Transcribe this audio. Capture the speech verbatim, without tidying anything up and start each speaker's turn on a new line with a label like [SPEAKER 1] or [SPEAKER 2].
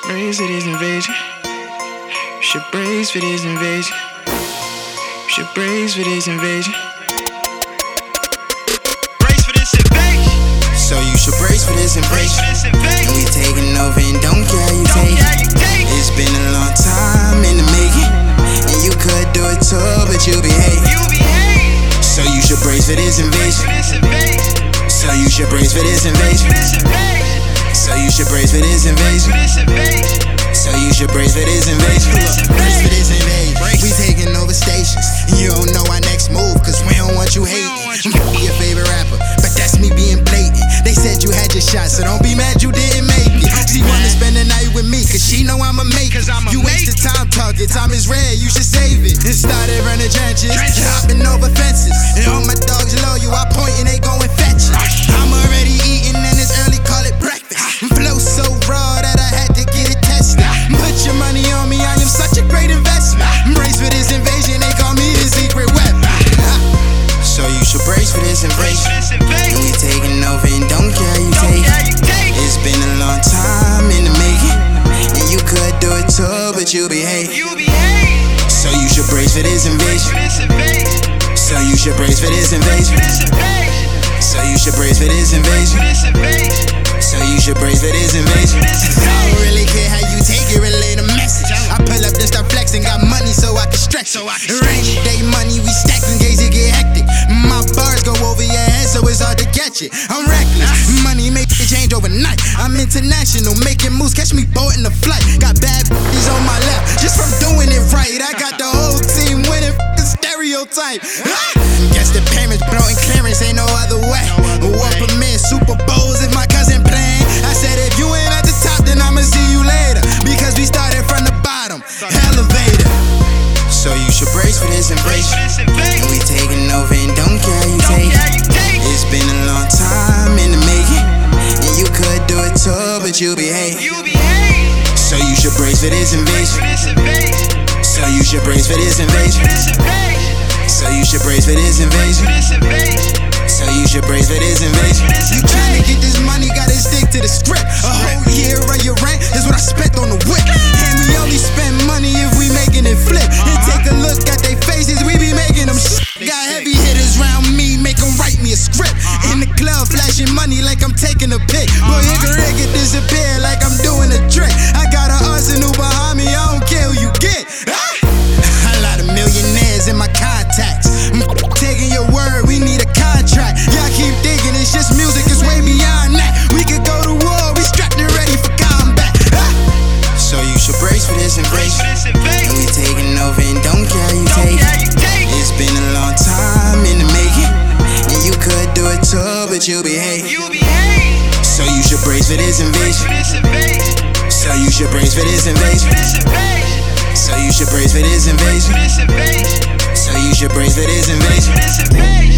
[SPEAKER 1] brace for this invasion. Should brace for this invasion. Should brace for this invasion. Brace for this invasion.
[SPEAKER 2] So you should brace for this invasion. And we taking over and don't care how you take it. It's been a long time in the making, and you could do it too, but you be hating. So you should brace for this invasion. So you should brace for this invasion. So you should brace for this invasion. So you should brace for this invasion. Brace for this invasion. We taking over stations, and you don't know our next move, cause we don't want you hating. I'm be your favorite rapper, but that's me being blatant. They said you had your shot, so don't be mad you didn't make it. She wanna spend the night with me, cause she know I'ma make it. You wasted time talking, time is red, you should save it. It started running trenches, hopping over fences, and all my dogs loyal, I point and they going fetch it. I'm already eating and it's early, call it breakfast. Flow so raw that I had to get it tested. Put your money on me, I am such a great investment. Brace for this invasion, they call me the secret weapon. So you should brace for this invasion. And we taking over and don't care how you take it. It's been a long time in the making, and you could do it too, but you be hating. So you should brace for this invasion. So you should brace for this invasion. So you should brace for this invasion. So you should brace for this invasion. I don't really care how you take it, relay the message. I pull up and start flexing, got money so I can stretch it. Rainy day money, we stack in case it get hectic. My bars go over your head, so it's hard to catch it. I'm reckless, money make it change overnight. I'm international, making moves, catch me boating the flight. Got bad bitches on my left, just from doing it right. I got the whole team winning, f***ing stereotype. Guess the parents blowing clearance, ain't no other way. What permit Super Bowls if my cousin playing? I said if you ain't at the top, then I'ma see you later, because we started from the bottom, elevator. So you should brace for this invasion. And we taking over and don't care how you take it. It's been a long time in the making, and you could do it too, but you be hating. So you should brace for this invasion. So you should brace for this invasion. So you should brace for this invasion. So you should brace for this invasion. You tryna get this money, gotta stick to the script. A whole year of your rent is what I spent on the whip. And we only spend money if we making it flip. And take a look at they faces, we be making them shit. Got heavy hitters round me, make them write me a script. In the club, flashing money like I'm taking a pic. Boy, it can rig it disappear like I'm doing a trick. I got an arsenal behind me, I don't care who you get. Ah! A lot of millionaires in my contacts. Taking your word, we need a contract. Y'all keep thinking it's just music, it's way beyond that. We could go to war, we strapped and ready for combat. Ah! So you should brace for this invasion. And we taking over and don't care how you take it. It's been a long time in the making, and you could do it too, but you be hating. So you should brace for this invasion. So you should brace for this invasion. So you should brace for this invasion. So you should brace for this invasion.